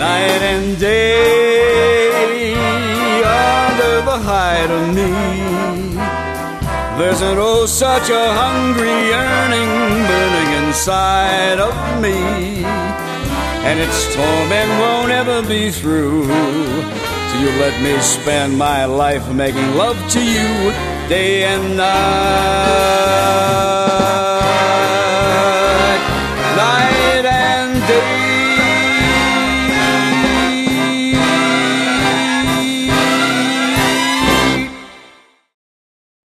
night and day, under the hide of me. There's an oh such a hungry yearning burning inside of me, and its torment won't ever be through till you let me spend my life making love to you day and night, night and day.